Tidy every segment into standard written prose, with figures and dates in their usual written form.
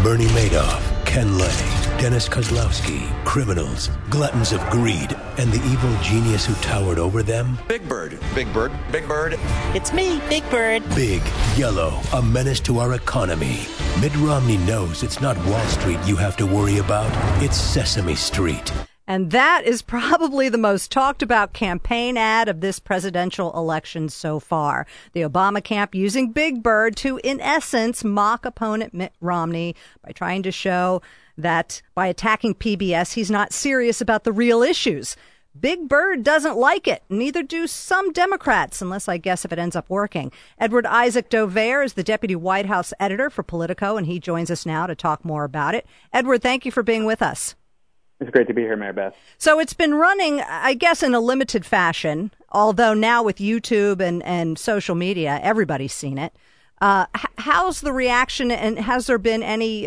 Bernie Madoff, Ken Lay, Dennis Kozlowski, criminals, gluttons of greed, and the evil genius who towered over them. Big Bird, Big Bird, Big Bird. It's me, Big Bird. Big, yellow, a menace to our economy. Mitt Romney knows it's not Wall Street you have to worry about. It's Sesame Street. And that is probably the most talked about campaign ad of this presidential election so far. The Obama camp using Big Bird to, in essence, mock opponent Mitt Romney by trying to show that by attacking PBS, he's not serious about the real issues. Big Bird doesn't like it. Neither do some Democrats, unless I guess if it ends up working. Edward Isaac Dovere is the deputy White House editor for Politico, and he joins us now to talk more about it. Edward, thank you for being with us. It's great to be here, Mary Beth. So it's been running, I guess, in a limited fashion, although now with YouTube and social media, everybody's seen it. How's the reaction, and has there been any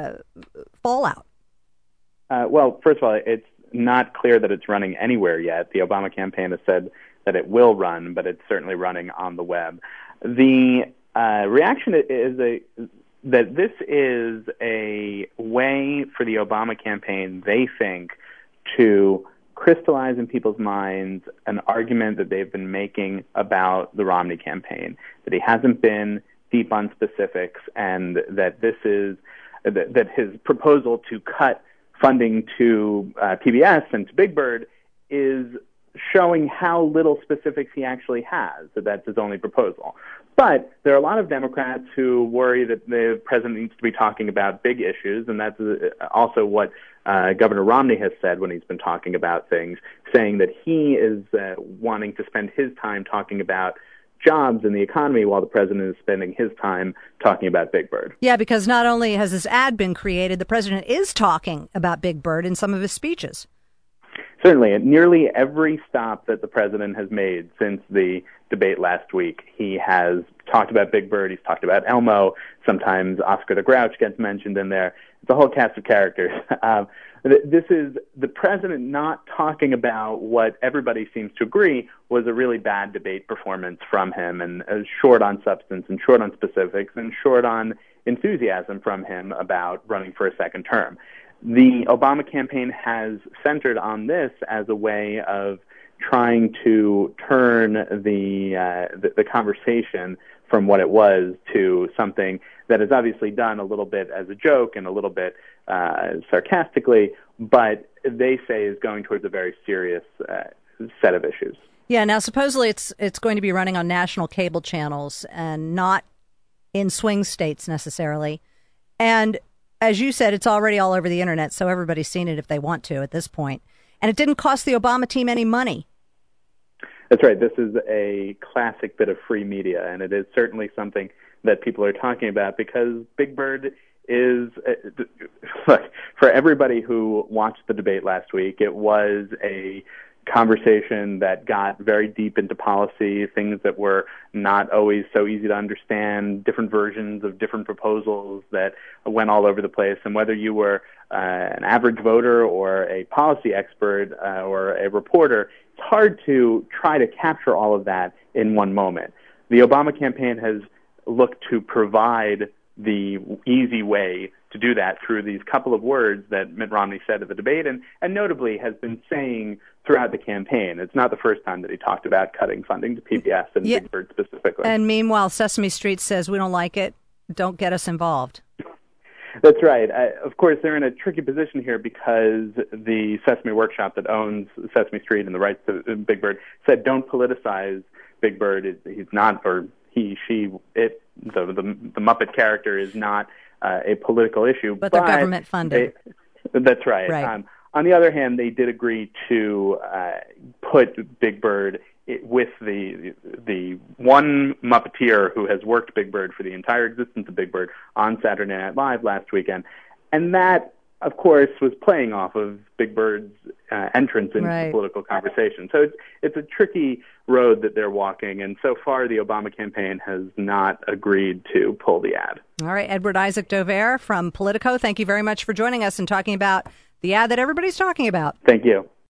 fallout? Well, first of all, it's not clear that it's running anywhere yet. The Obama campaign has said that it will run, but it's certainly running on the web. The reaction is that this is a way for the Obama campaign, they think, to crystallize in people's minds an argument that they've been making about the Romney campaign, that he hasn't been deep on specifics, and that this is that his proposal to cut funding to PBS and to Big Bird is showing how little specifics he actually has, that that's his only proposal. But there are a lot of Democrats who worry that the president needs to be talking about big issues, and that's also what Governor Romney has said when he's been talking about things, saying that he is wanting to spend his time talking about jobs and the economy while the president is spending his time talking about Big Bird. Yeah, because not only has this ad been created, the president is talking about Big Bird in some of his speeches. Certainly, at nearly every stop that the president has made since the debate last week, he has talked about Big Bird, he's talked about Elmo, sometimes Oscar the Grouch gets mentioned in there. It's a whole cast of characters. This is the president not talking about what everybody seems to agree was a really bad debate performance from him, and short on substance and short on specifics and short on enthusiasm from him about running for a second term. The Obama campaign has centered on this as a way of trying to turn the conversation from what it was to something that is obviously done a little bit as a joke and a little bit sarcastically, but they say is going towards a very serious set of issues. Yeah, now supposedly it's going to be running on national cable channels and not in swing states necessarily. And as you said, it's already all over the internet, so everybody's seen it if they want to at this point. And it didn't cost the Obama team any money. That's right. This is a classic bit of free media, and it is certainly something that people are talking about because Big Bird is, look, for everybody who watched the debate last week, it was a conversation that got very deep into policy, things that were not always so easy to understand, different versions of different proposals that went all over the place. And whether you were an average voter or a policy expert or a reporter, it's hard to try to capture all of that in one moment. The Obama campaign has looked to provide the easy way to do that through these couple of words that Mitt Romney said at the debate and notably has been saying throughout the campaign. It's not the first time that he talked about cutting funding to PBS and Big Bird specifically. And meanwhile, Sesame Street says, we don't like it, don't get us involved. That's right. Of course, they're in a tricky position here because the Sesame Workshop that owns Sesame Street and the rights to Big Bird said don't politicize Big Bird. He's not, or he, she, it, the Muppet character is not a political issue. But they're government funded. That's right. On the other hand, they did agree to put Big Bird with the one Muppeteer who has worked Big Bird for the entire existence of Big Bird on Saturday Night Live last weekend. And that, of course, was playing off of Big Bird's entrance into the political conversation. So it's a tricky road that they're walking, and so far the Obama campaign has not agreed to pull the ad. All right, Edward Isaac Dovere from Politico, thank you very much for joining us and talking about the ad that everybody's talking about. Thank you.